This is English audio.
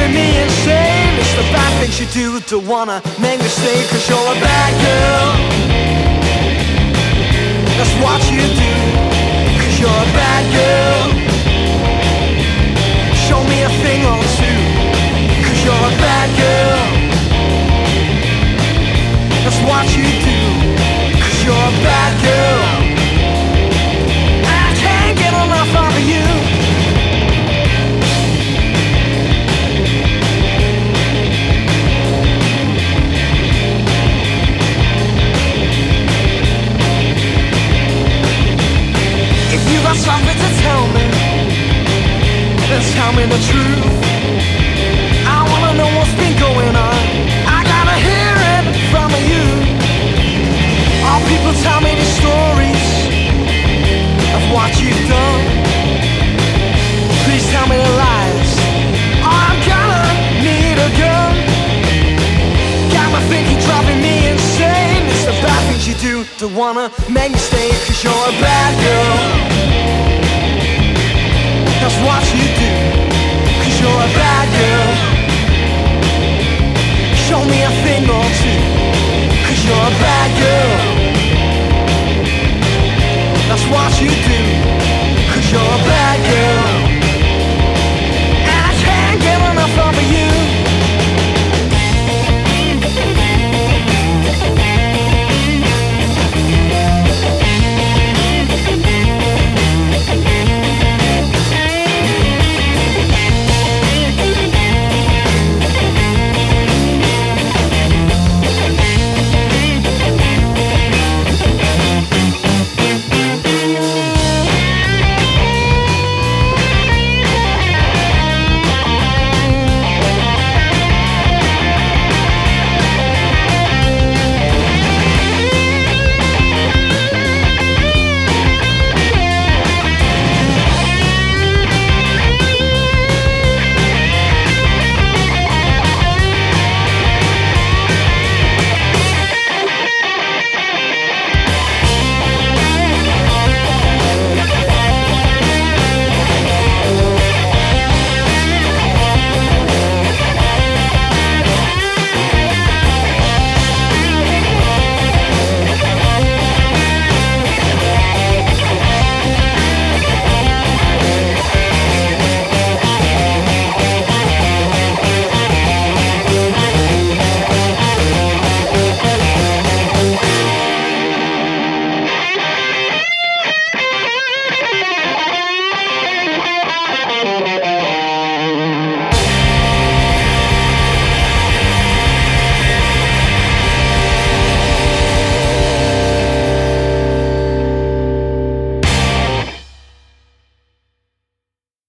driving me insane. It's the bad things you do to wanna make me stay. Cause you're a bad girl, that's what you do. Cause you're a bad girl, show me a thing or two. Cause you're a bad girl, that's what you do. Cause you're a bad girl, I can't get enough of you. If you got something to tell me, then tell me the truth. I wanna know what's been going on, I gotta hear it from you. All people tell me these stories of what you've done. Please tell me the lies, or I'm gonna need a gun. Got me thinking, driving me insane. It's the bad things you do to wanna make me stay. Cause you're a bad girl, that's what you do.